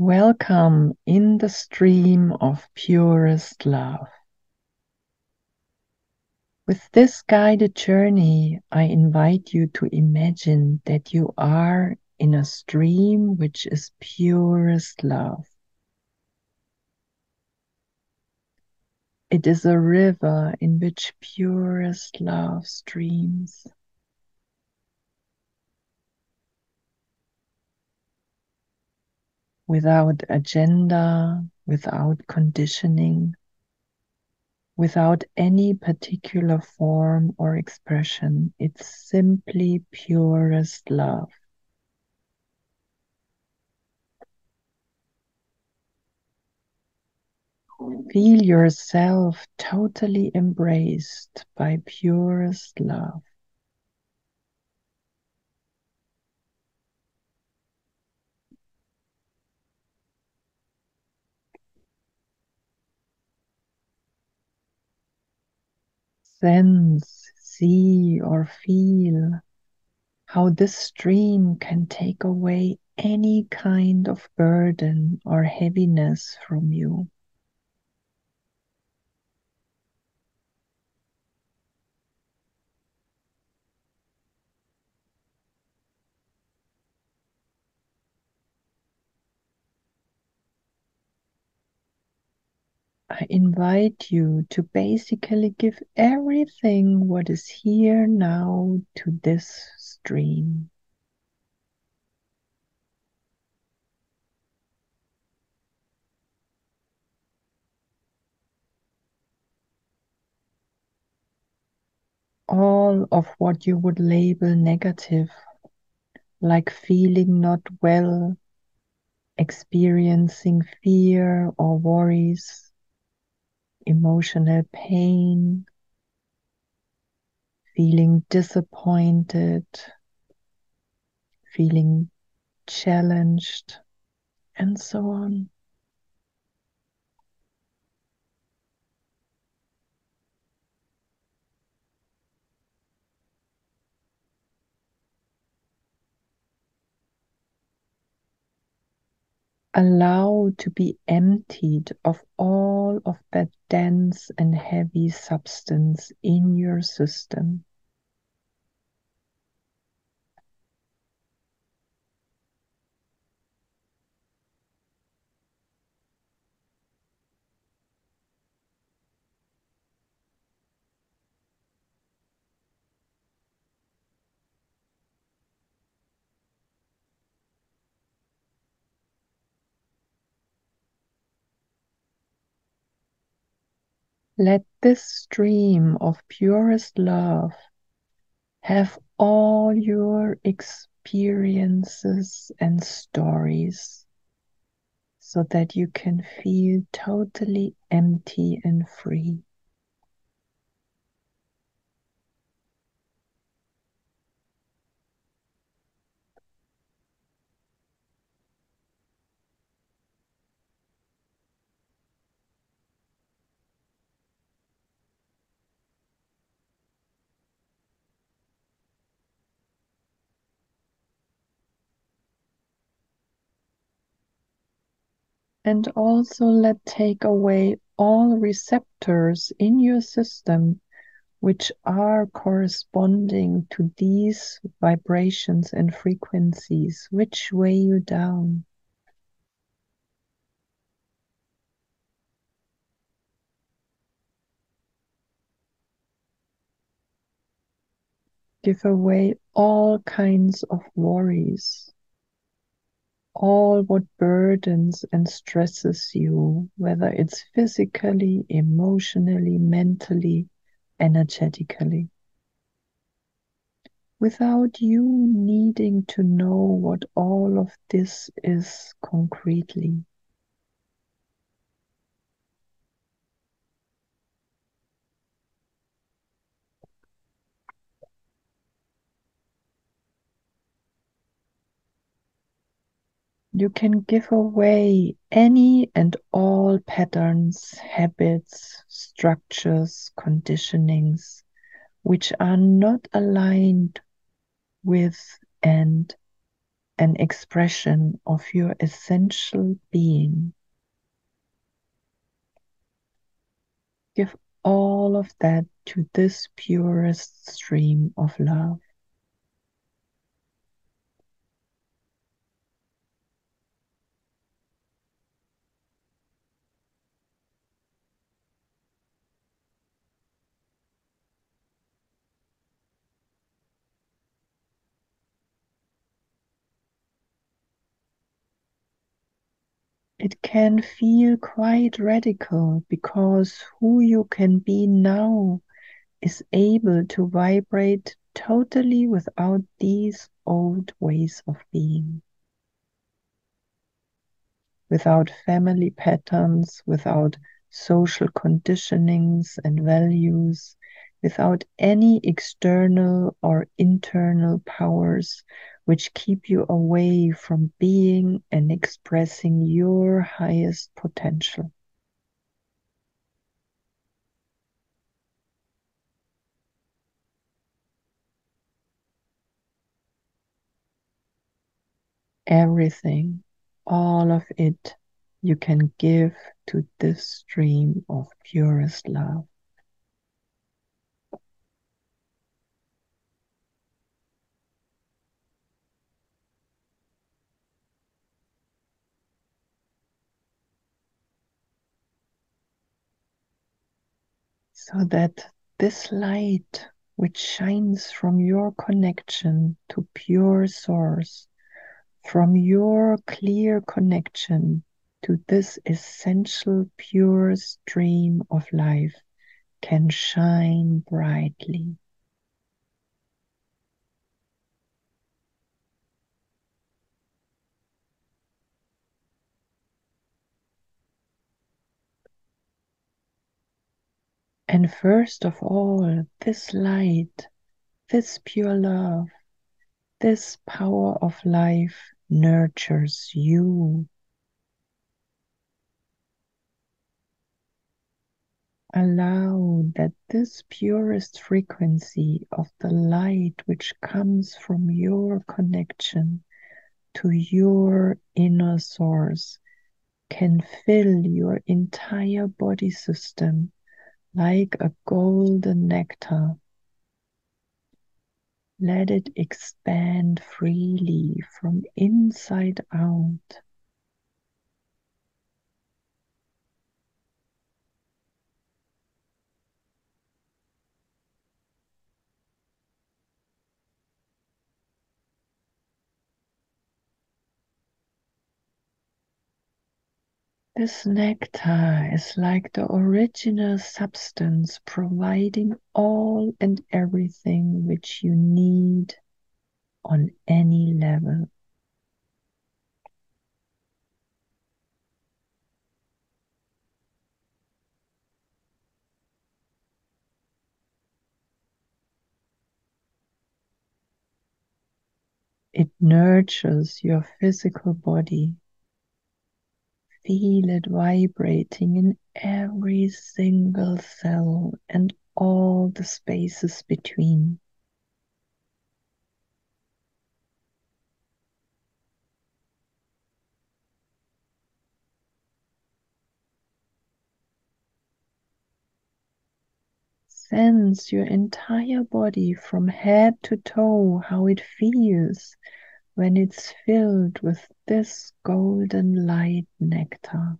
Welcome in the stream of purest love. With this guided journey, I invite you to imagine that you are in a stream which is purest love. It is a river in which purest love streams. Without agenda, without conditioning, without any particular form or expression. It's simply purest love. Feel yourself totally embraced by purest love. Sense, see, or feel how this stream can take away any kind of burden or heaviness from you. I invite you to basically give everything what is here now to this stream. All of what you would label negative, like feeling not well, experiencing fear or worries, emotional pain, feeling disappointed, feeling challenged, and so on. Allow to be emptied of all of that dense and heavy substance in your system. Let this stream of purest love have all your experiences and stories so that you can feel totally empty and free. And also let take away all receptors in your system which are corresponding to these vibrations and frequencies which weigh you down. Give away all kinds of worries, all what burdens and stresses you, whether it's physically, emotionally, mentally, energetically, without you needing to know what all of this is concretely. You can give away any and all patterns, habits, structures, conditionings, which are not aligned with and an expression of your essential being. Give all of that to this purest stream of love. It can feel quite radical because who you can be now is able to vibrate totally without these old ways of being, without family patterns, without social conditionings and values, without any external or internal powers which keep you away from being and expressing your highest potential. Everything, all of it, you can give to this stream of purest love. So that this light, which shines from your connection to pure source, from your clear connection to this essential pure stream of life, can shine brightly. And first of all, this light, this pure love, this power of life nurtures you. Allow that this purest frequency of the light which comes from your connection to your inner source can fill your entire body system like a golden nectar. Let it expand freely from inside out. This nectar is like the original substance, providing all and everything which you need on any level. It nurtures your physical body. Feel it vibrating in every single cell and all the spaces between. Sense your entire body from head to toe, how it feels when it's filled with this golden light nectar.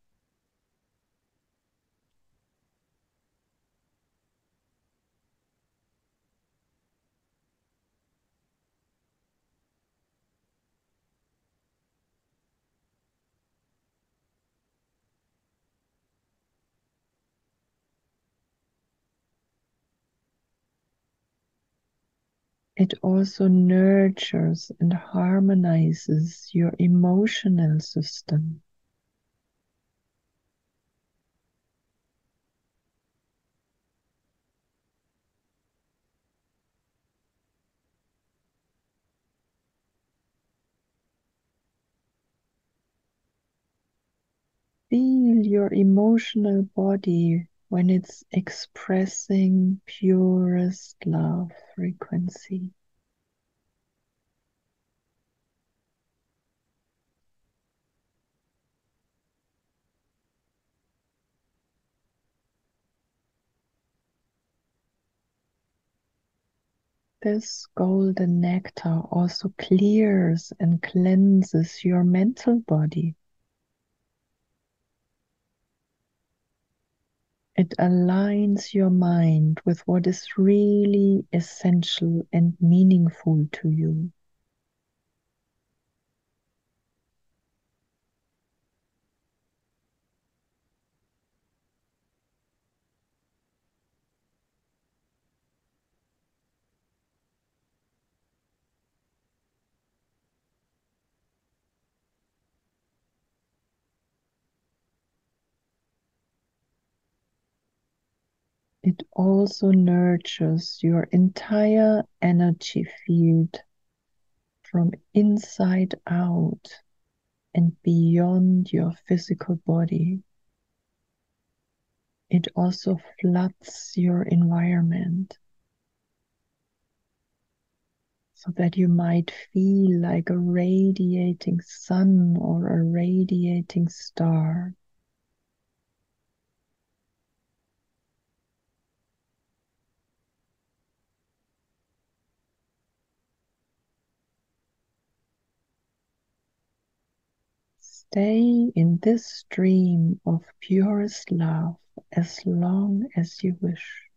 It also nurtures and harmonizes your emotional system. Feel your emotional body when it's expressing purest love frequency. This golden nectar also clears and cleanses your mental body. It aligns your mind with what is really essential and meaningful to you. It also nurtures your entire energy field from inside out and beyond your physical body. It also floods your environment so that you might feel like a radiating sun or a radiating star. Stay in this stream of purest love as long as you wish.